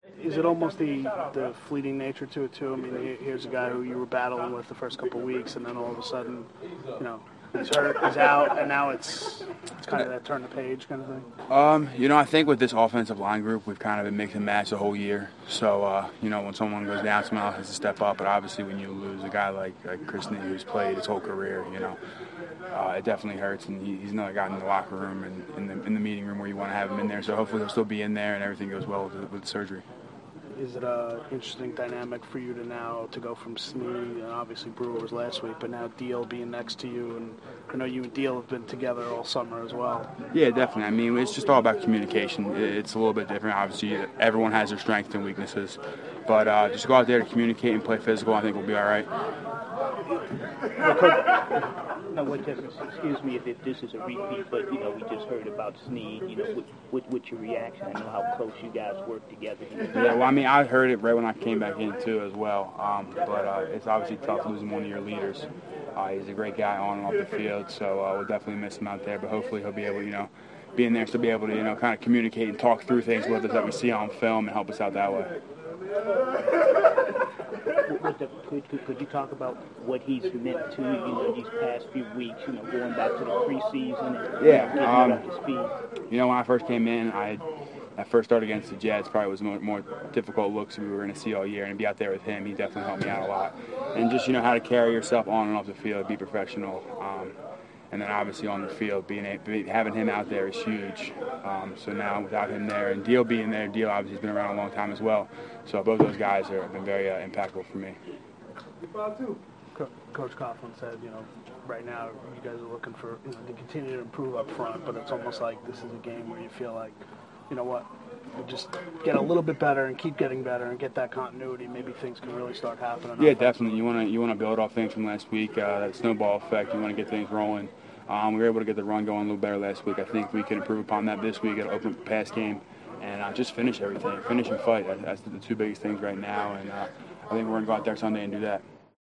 Is it almost the fleeting nature to it too? I mean, here's a guy who you were battling with the first couple of weeks, and then all of a sudden, he's hurt, he's out, and now it's kind of that turn the page kind of thing. I think with this offensive line group, we've kind of been mix and match the whole year. So, when someone goes down, someone else has to step up. But obviously, when you lose a guy like Chris Nee, who's played his whole career, it definitely hurts. And he's another guy in the locker room and in the meeting room where you want to have him in there. So hopefully he'll still be in there and everything goes well with the surgery. Is it an interesting dynamic for you to go from Snee, and obviously Brewer was last week, but now Deal being next to you, and I know you and Deal have been together all summer as well. Yeah, definitely. I mean, it's just all about communication. It's a little bit different. Obviously, everyone has their strengths and weaknesses, but just go out there to communicate and play physical. I think we'll be all right. Now, what difference? Excuse me if this is a repeat, but we just heard about Snead. What's your reaction? I know how close you guys work together. Yeah, well, I mean, I heard it right when I came back in too, as well. But it's obviously tough losing one of your leaders. He's a great guy on and off the field, so we'll definitely miss him out there. But hopefully, he'll be able to, be in there to be able to, kind of communicate and talk through things with us that we see on film and help us out that way. Could you talk about what he's meant to you, these past few weeks, going back to the preseason and getting up to speed? When I first came in, I first started against the Jets, probably was more difficult looks we were going to see all year, and to be out there with him, he definitely helped me out a lot. And just, how to carry yourself on and off the field, be professional. And then obviously on the field, having him out there is huge. So now without him there and Deal being there, Deal obviously has been around a long time as well. So both those guys have been very impactful for me. Coach Coughlin said, right now you guys are looking for to continue to improve up front, but it's almost like this is a game where you feel like, we just get a little bit better and keep getting better and get that continuity. Maybe things can really start happening. Yeah, definitely. You want to build off things from last week. That snowball effect. You want to get things rolling. We were able to get the run going a little better last week. I think we can improve upon that this week. At open up the pass game and just finish everything, finish and fight. That's the two biggest things right now. And I think we're going to go out there Sunday and do that.